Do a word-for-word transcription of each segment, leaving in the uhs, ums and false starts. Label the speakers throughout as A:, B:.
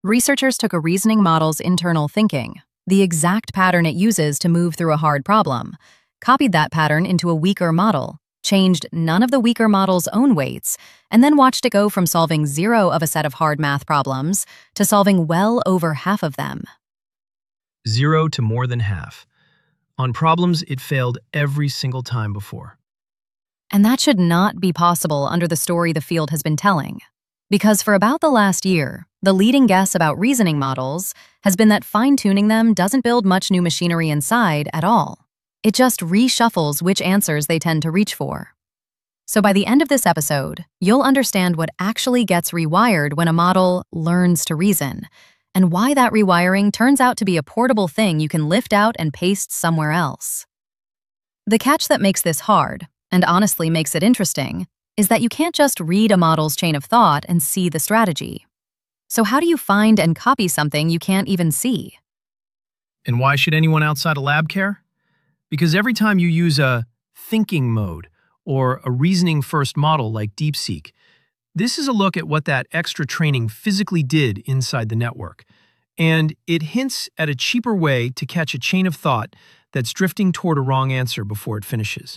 A: Researchers took a reasoning model's internal thinking, the exact pattern it uses to move through a hard problem, copied that pattern into a weaker model, changed none of the weaker model's own weights, and then watched it go from solving zero of a set of hard math problems to solving well over half of them.
B: Zero to more than half. On problems it failed every single time before.
A: And that should not be possible under the story the field has been telling. Because for about the last year, the leading guess about reasoning models has been that fine-tuning them doesn't build much new machinery inside at all. It just reshuffles which answers they tend to reach for. So by the end of this episode, you'll understand what actually gets rewired when a model learns to reason, and why that rewiring turns out to be a portable thing you can lift out and paste somewhere else. The catch that makes this hard, and honestly makes it interesting, is that you can't just read a model's chain of thought and see the strategy. So how do you find and copy something you can't even see?
B: And why should anyone outside a lab care? Because every time you use a thinking mode or a reasoning-first model like DeepSeek, this is a look at what that extra training physically did inside the network. And it hints at a cheaper way to catch a chain of thought that's drifting toward a wrong answer before it finishes.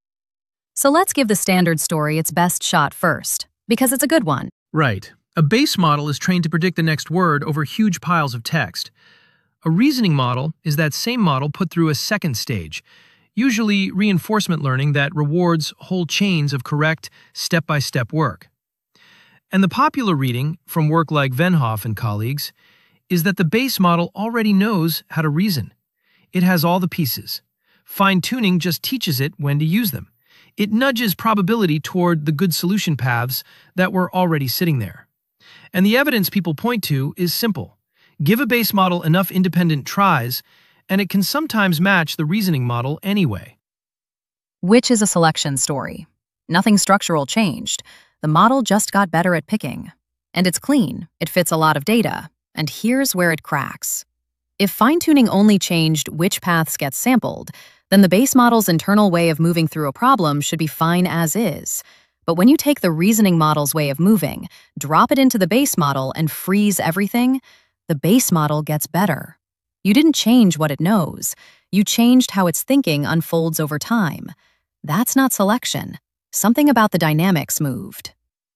A: So let's give the standard story its best shot first, because it's a good one.
B: Right. A base model is trained to predict the next word over huge piles of text. A reasoning model is that same model put through a second stage, usually reinforcement learning that rewards whole chains of correct, step-by-step work. And the popular reading from work like Venhoff and colleagues is that the base model already knows how to reason. It has all the pieces. Fine-tuning just teaches it when to use them. It nudges probability toward the good solution paths that were already sitting there. And the evidence people point to is simple. Give a base model enough independent tries, and it can sometimes match the reasoning model anyway.
A: Which is a selection story. Nothing structural changed. The model just got better at picking. And it's clean, it fits a lot of data, and here's where it cracks. If fine-tuning only changed which paths get sampled, then the base model's internal way of moving through a problem should be fine as is. But when you take the reasoning model's way of moving, drop it into the base model, and freeze everything, the base model gets better. You didn't change what it knows. You changed how its thinking unfolds over time. That's not selection. Something about the dynamics moved.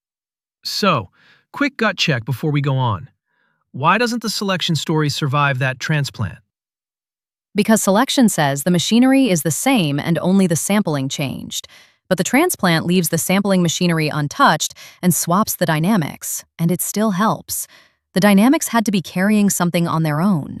B: So, quick gut check before we go on. Why doesn't the selection story survive that transplant?
A: Because selection says the machinery is the same and only the sampling changed. But the transplant leaves the sampling machinery untouched and swaps the dynamics, and it still helps. The dynamics had to be carrying something on their own.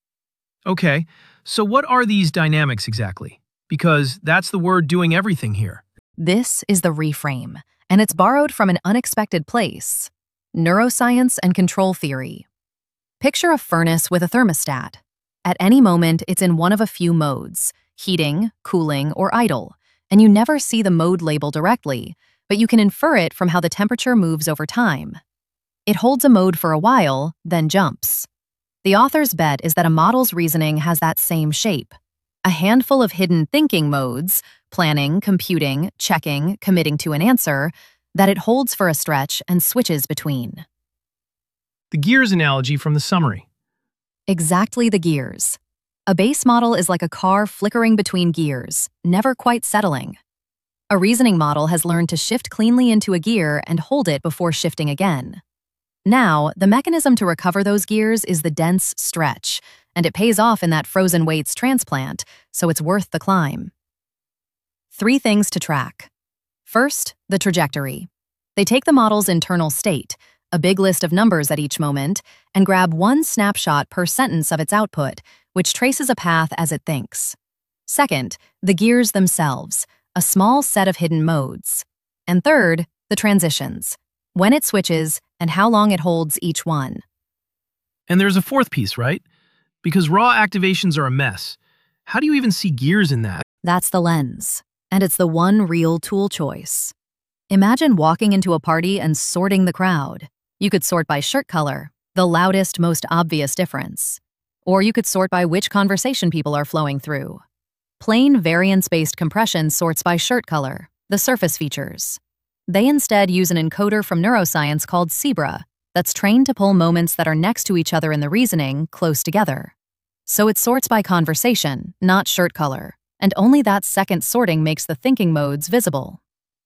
B: Okay, so what are these dynamics exactly? Because that's the word doing everything here.
A: This is the reframe, and it's borrowed from an unexpected place: neuroscience and control theory. Picture a furnace with a thermostat. At any moment, it's in one of a few modes: heating, cooling, or idle, and you never see the mode label directly, but you can infer it from how the temperature moves over time. It holds a mode for a while, then jumps. The author's bet is that a model's reasoning has that same shape. A handful of hidden thinking modes, planning, computing, checking, committing to an answer, that it holds for a stretch and switches between.
B: The gears analogy from the summary.
A: Exactly the gears. A base model is like a car flickering between gears, never quite settling. A reasoning model has learned to shift cleanly into a gear and hold it before shifting again. Now, the mechanism to recover those gears is the dense stretch, and it pays off in that frozen weights transplant, so it's worth the climb. Three things to track. First, the trajectory. They take the model's internal state, a big list of numbers at each moment, and grab one snapshot per sentence of its output, which traces a path as it thinks. Second, the gears themselves, a small set of hidden modes. And third, the transitions, when it switches and how long it holds each one.
B: And there's a fourth piece, right? Because raw activations are a mess. How do you even see gears in that?
A: That's the lens, and it's the one real tool choice. Imagine walking into a party and sorting the crowd. You could sort by shirt color, the loudest, most obvious difference. Or you could sort by which conversation people are flowing through. Plain variance-based compression sorts by shirt color, the surface features. They instead use an encoder from neuroscience called SEBRA, that's trained to pull moments that are next to each other in the reasoning close together. So it sorts by conversation, not shirt color, and only that second sorting makes the thinking modes visible.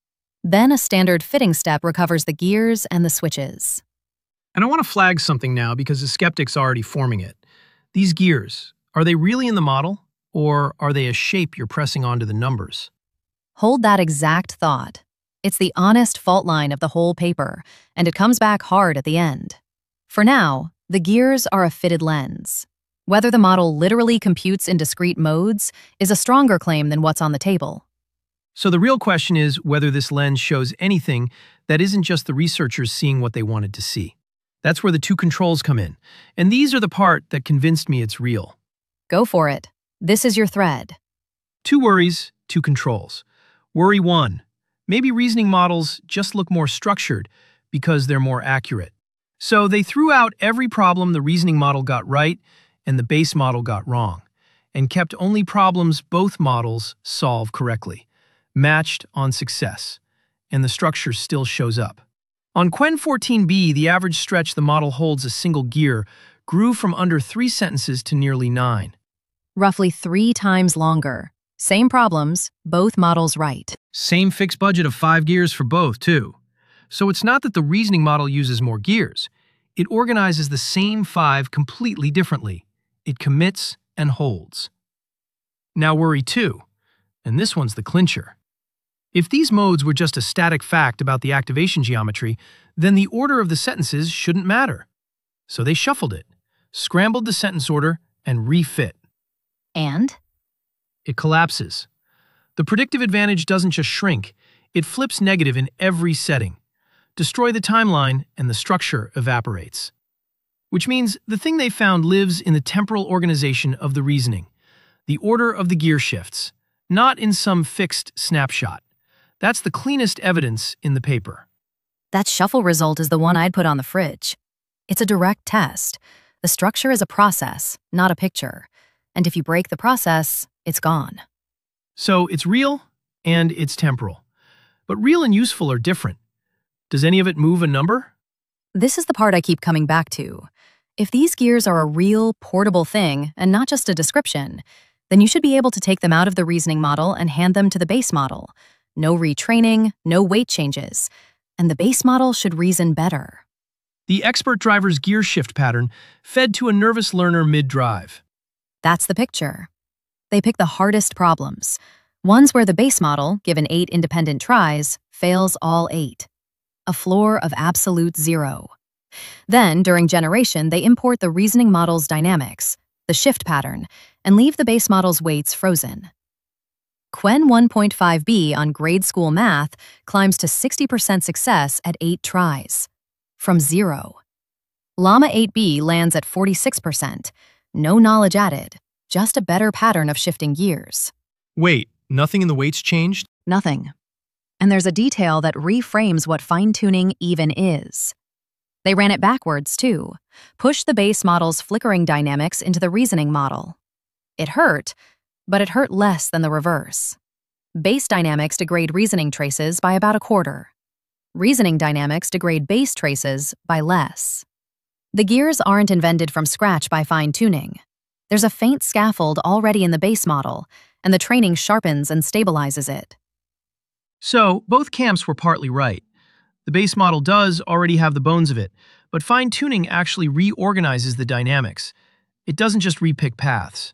A: Then a standard fitting step recovers the gears and the switches.
B: And I want to flag something now because the skeptic's already forming it. These gears, are they really in the model, or are they a shape you're pressing onto the numbers?
A: Hold that exact thought. It's the honest fault line of the whole paper, and it comes back hard at the end. For now, the gears are a fitted lens. Whether the model literally computes in discrete modes is a stronger claim than what's on the table.
B: So the real question is whether this lens shows anything that isn't just the researchers seeing what they wanted to see. That's where the two controls come in, and these are the part that convinced me it's real.
A: Go for it. This is your thread.
B: Two worries, two controls. Worry one, maybe reasoning models just look more structured because they're more accurate. So they threw out every problem the reasoning model got right and the base model got wrong, and kept only problems both models solve correctly, matched on success, and the structure still shows up. On Qwen fourteen b, the average stretch the model holds a single gear grew from under three sentences to nearly nine.
A: Roughly three times longer. Same problems, both models right.
B: Same fixed budget of five gears for both, too. So it's not that the reasoning model uses more gears. It organizes the same five completely differently. It commits and holds. Now worry two, and this one's the clincher. If these modes were just a static fact about the activation geometry, then the order of the sentences shouldn't matter. So they shuffled it, scrambled the sentence order, and refit.
A: And?
B: It collapses. The predictive advantage doesn't just shrink, it flips negative in every setting. Destroy the timeline, and the structure evaporates. Which means the thing they found lives in the temporal organization of the reasoning, the order of the gear shifts, not in some fixed snapshot. That's the cleanest evidence in the paper.
A: That shuffle result is the one I'd put on the fridge. It's a direct test. The structure is a process, not a picture. And if you break the process, it's gone.
B: So it's real and it's temporal. But real and useful are different. Does any of it move a number?
A: This is the part I keep coming back to. If these gears are a real, portable thing and not just a description, then you should be able to take them out of the reasoning model and hand them to the base model. No retraining, no weight changes, and the base model should reason better.
B: The expert driver's gear shift pattern fed to a nervous learner mid-drive.
A: That's the picture. They pick the hardest problems, ones where the base model, given eight independent tries, fails all eight. A floor of absolute zero. Then, during generation, they import the reasoning model's dynamics, the shift pattern, and leave the base model's weights frozen. Qwen one point five b on grade school math climbs to sixty percent success at eight tries, from zero. Llama eight b lands at forty-six percent, no knowledge added, just a better pattern of shifting gears.
B: Wait, nothing in the weights changed?
A: Nothing. And there's a detail that reframes what fine-tuning even is. They ran it backwards, too. Pushed the base model's flickering dynamics into the reasoning model. It hurt, but it hurt less than the reverse. Base dynamics degrade reasoning traces by about a quarter. Reasoning dynamics degrade base traces by less. The gears aren't invented from scratch by fine-tuning. There's a faint scaffold already in the base model, and the training sharpens and stabilizes it.
B: So, both camps were partly right. The base model does already have the bones of it, but fine-tuning actually reorganizes the dynamics. It doesn't just repick paths.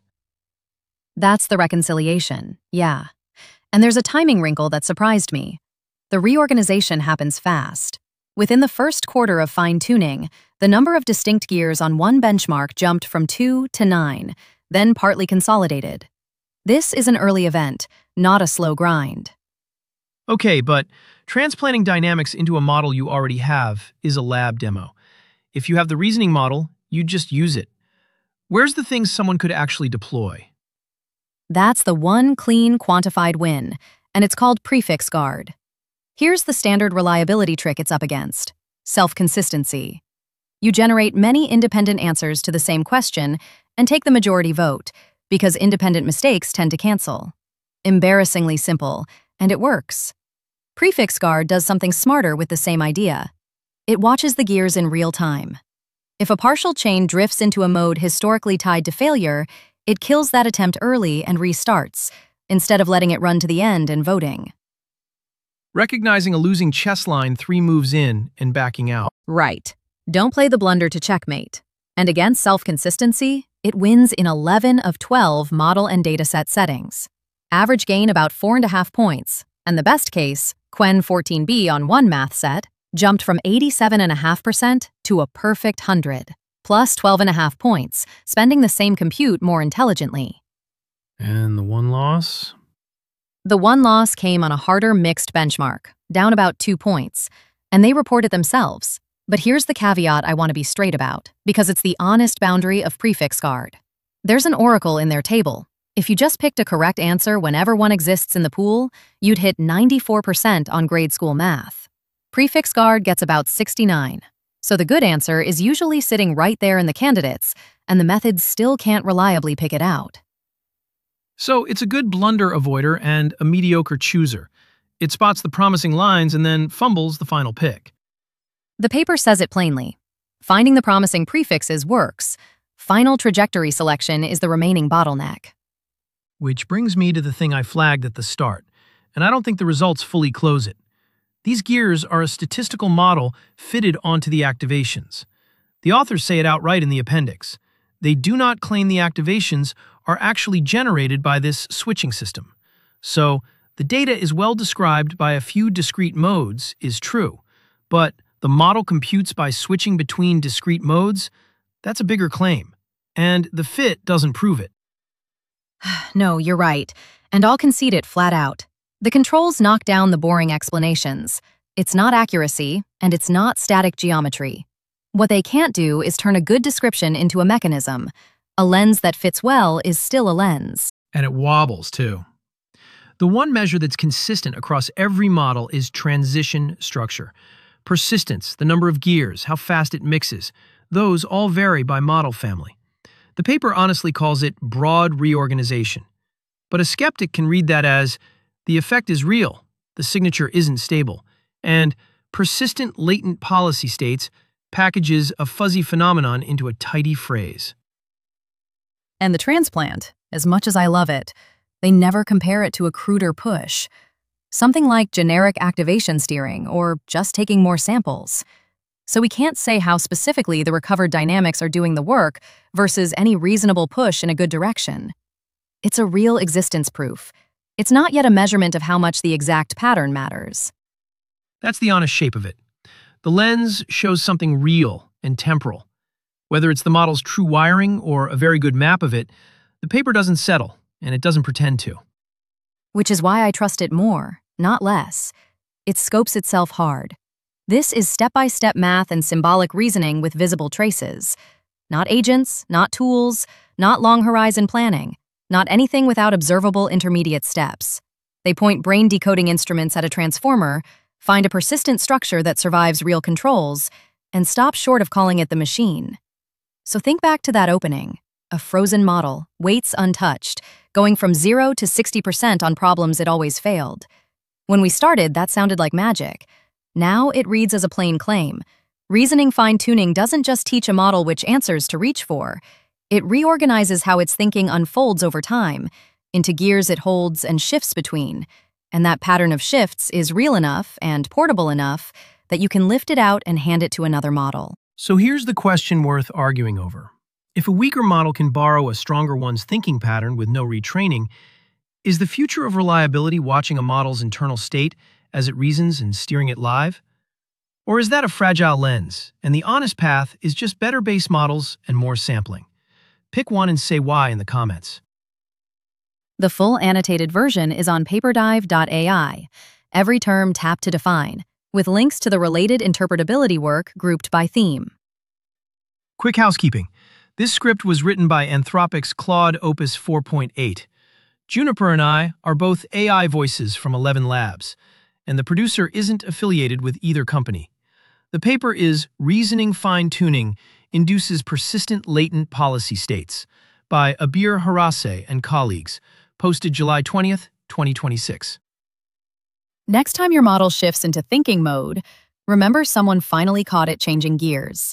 A: That's the reconciliation, yeah. And there's a timing wrinkle that surprised me. The reorganization happens fast. Within the first quarter of fine-tuning, the number of distinct gears on one benchmark jumped from two to nine, then partly consolidated. This is an early event, not a slow grind.
B: Okay, but transplanting dynamics into a model you already have is a lab demo. If you have the reasoning model, you just use it. Where's the things someone could actually deploy?
A: That's the one clean, quantified win, and it's called prefix guard. Here's the standard reliability trick it's up against: self-consistency. You generate many independent answers to the same question and take the majority vote, because independent mistakes tend to cancel. Embarrassingly simple, and it works. Prefix guard does something smarter with the same idea. It watches the gears in real time. If a partial chain drifts into a mode historically tied to failure, it kills that attempt early and restarts, instead of letting it run to the end and voting.
B: Recognizing a losing chess line three moves in and backing out.
A: Right. Don't play the blunder to checkmate. And against self-consistency, it wins in eleven of twelve model and dataset settings. Average gain about four and a half points, and the best case, Qwen fourteen b on one math set, jumped from eighty-seven point five percent to a perfect one hundred, plus twelve and a half points, spending the same compute more intelligently.
B: And the one loss?
A: The one loss came on a harder mixed benchmark, down about two points, and they report it themselves. But here's the caveat I want to be straight about, because it's the honest boundary of prefix guard. There's an oracle in their table. If you just picked a correct answer whenever one exists in the pool, you'd hit ninety-four percent on grade school math. Prefix guard gets about sixty-nine. So the good answer is usually sitting right there in the candidates, and the methods still can't reliably pick it out.
B: So it's a good blunder avoider and a mediocre chooser. It spots the promising lines and then fumbles the final pick.
A: The paper says it plainly. Finding the promising prefixes works. Final trajectory selection is the remaining bottleneck.
B: Which brings me to the thing I flagged at the start, and I don't think the results fully close it. These gears are a statistical model fitted onto the activations. The authors say it outright in the appendix. They do not claim the activations are actually generated by this switching system. So, the data is well described by a few discrete modes is true, but the model computes by switching between discrete modes, that's a bigger claim, and the fit doesn't prove it.
A: No, you're right, and I'll concede it flat out. The controls knock down the boring explanations. It's not accuracy, and it's not static geometry. What they can't do is turn a good description into a mechanism. A lens that fits well is still a lens.
B: And it wobbles, too. The one measure that's consistent across every model is transition structure. Persistence, the number of gears, how fast it mixes, those all vary by model family. The paper honestly calls it broad reorganization. But a skeptic can read that as, the effect is real, the signature isn't stable, and persistent latent policy states packages a fuzzy phenomenon into a tidy phrase.
A: And the transplant, as much as I love it, they never compare it to a cruder push. Something like generic activation steering or just taking more samples. So we can't say how specifically the recovered dynamics are doing the work versus any reasonable push in a good direction. It's a real existence proof. It's not yet a measurement of how much the exact pattern matters.
B: That's the honest shape of it. The lens shows something real and temporal. Whether it's the model's true wiring or a very good map of it, the paper doesn't settle, and it doesn't pretend to.
A: Which is why I trust it more, not less. It scopes itself hard. This is step-by-step math and symbolic reasoning with visible traces. Not agents, not tools, not long-horizon planning, not anything without observable intermediate steps. They point brain-decoding instruments at a transformer, find a persistent structure that survives real controls, and stop short of calling it the machine. So think back to that opening. A frozen model, weights untouched, going from zero to sixty percent on problems it always failed. When we started, that sounded like magic. Now it reads as a plain claim. Reasoning fine-tuning doesn't just teach a model which answers to reach for. It reorganizes how its thinking unfolds over time, into gears it holds and shifts between. And that pattern of shifts is real enough and portable enough that you can lift it out and hand it to another model.
B: So here's the question worth arguing over. If a weaker model can borrow a stronger one's thinking pattern with no retraining, is the future of reliability watching a model's internal state as it reasons and steering it live? Or is that a fragile lens, and the honest path is just better base models and more sampling? Pick one and say why in the comments.
A: The full annotated version is on paperdive dot A I, every term tapped to define, with links to the related interpretability work grouped by theme.
B: Quick housekeeping. This script was written by Anthropic's Claude Opus four point eight. Juniper and I are both A I voices from Eleven Labs, and the producer isn't affiliated with either company. The paper is Reasoning Fine-Tuning Induces Persistent Latent Policy States by Abir Harase and colleagues, posted July twentieth, twenty twenty-six.
A: Next time your model shifts into thinking mode, Remember someone finally caught it changing gears.